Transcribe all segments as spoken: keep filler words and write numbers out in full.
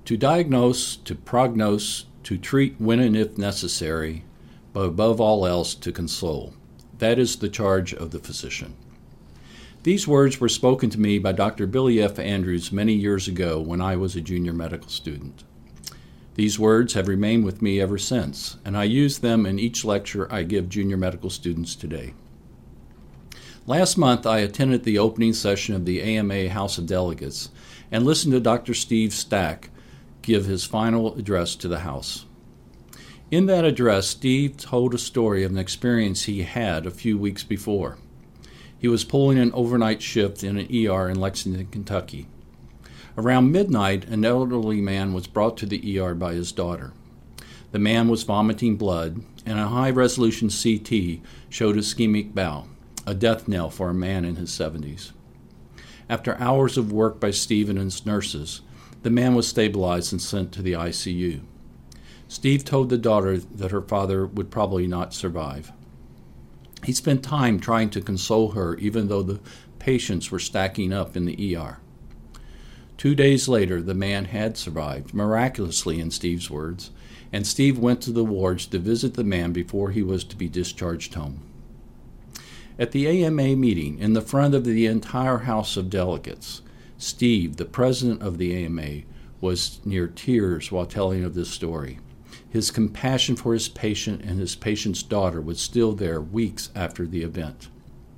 To diagnose, to prognose, to treat when and if necessary, but above all else to console. That is the charge of the physician. These words were spoken to me by Doctor Billy F. Andrews many years ago when I was a junior medical student. These words have remained with me ever since, and I use them in each lecture I give junior medical students today. Last month, I attended the opening session of the A M A House of Delegates and listened to Doctor Steve Stack give his final address to the House. In that address, Steve told a story of an experience he had a few weeks before. He was pulling an overnight shift in an E R in Lexington, Kentucky. Around midnight, an elderly man was brought to the E R by his daughter. The man was vomiting blood, and a high-resolution C T showed ischemic bowel, a death knell for a man in his seventies. After hours of work by Steve and his nurses, the man was stabilized and sent to the I C U. Steve told the daughter that her father would probably not survive. He spent time trying to console her, even though the patients were stacking up in the E R. Two days later, the man had survived, miraculously in Steve's words, and Steve went to the wards to visit the man before he was to be discharged home. At the A M A meeting, in the front of the entire House of Delegates, Steve, the president of the A M A, was near tears while telling of this story. His compassion for his patient and his patient's daughter was still there weeks after the event.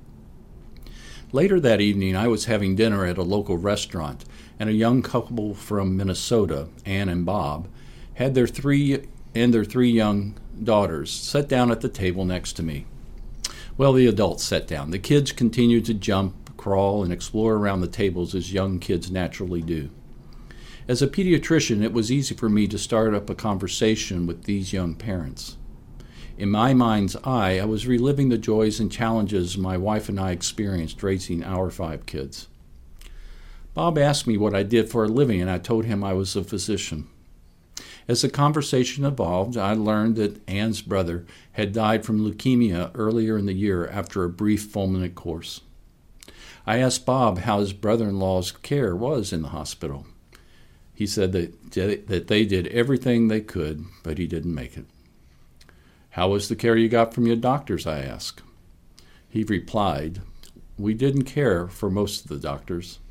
Later that evening, I was having dinner at a local restaurant, and a young couple from Minnesota, Ann and Bob, had their three and their three young daughters sat down at the table next to me. Well, the adults sat down. The kids continued to jump, crawl, and explore around the tables as young kids naturally do. As a pediatrician, it was easy for me to start up a conversation with these young parents. In my mind's eye, I was reliving the joys and challenges my wife and I experienced raising our five kids. Bob asked me what I did for a living, and I told him I was a physician. As the conversation evolved, I learned that Ann's brother had died from leukemia earlier in the year after a brief fulminant course. I asked Bob how his brother-in-law's care was in the hospital. He said that, that they did everything they could, but he didn't make it. How was the care you got from your doctors, I asked. He replied, we didn't care for most of the doctors.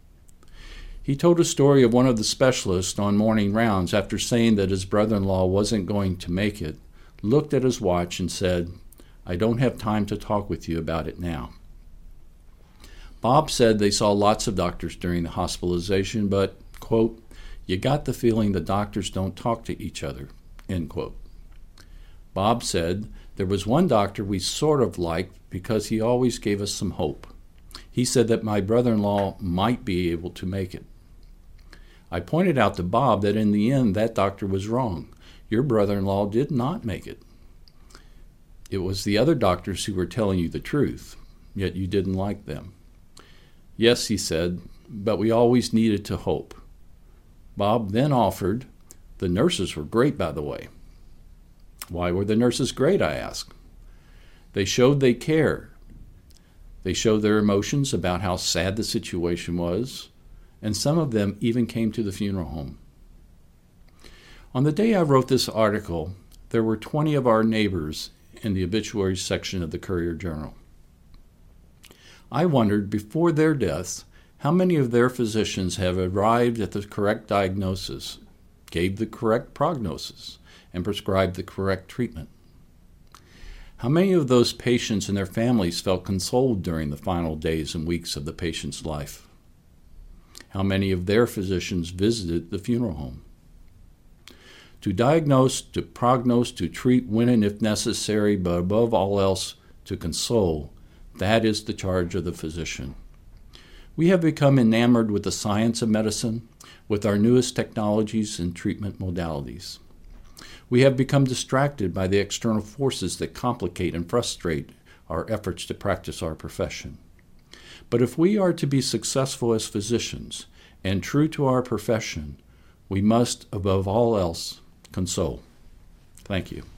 He told a story of one of the specialists on morning rounds after saying that his brother-in-law wasn't going to make it, looked at his watch and said, I don't have time to talk with you about it now. Bob said they saw lots of doctors during the hospitalization, but, quote, you got the feeling the doctors don't talk to each other, end quote. Bob said there was one doctor we sort of liked because he always gave us some hope. He said that my brother-in-law might be able to make it. I pointed out to Bob that in the end that doctor was wrong. Your brother-in-law did not make it. It was the other doctors who were telling you the truth, yet you didn't like them. Yes, he said, but we always needed to hope. Bob then offered, the nurses were great, by the way. Why were the nurses great, I asked. They showed they cared. They showed their emotions about how sad the situation was, and some of them even came to the funeral home. On the day I wrote this article, there were twenty of our neighbors in the obituary section of the Courier-Journal. I wondered, before their deaths, how many of their physicians have arrived at the correct diagnosis, gave the correct prognosis, and prescribed the correct treatment. How many of those patients and their families felt consoled during the final days and weeks of the patient's life? How many of their physicians visited the funeral home? To diagnose, to prognose, to treat when and if necessary, but above all else, to console, that is the charge of the physician. We have become enamored with the science of medicine, with our newest technologies and treatment modalities. We have become distracted by the external forces that complicate and frustrate our efforts to practice our profession. But if we are to be successful as physicians and true to our profession, we must, above all else, console. Thank you.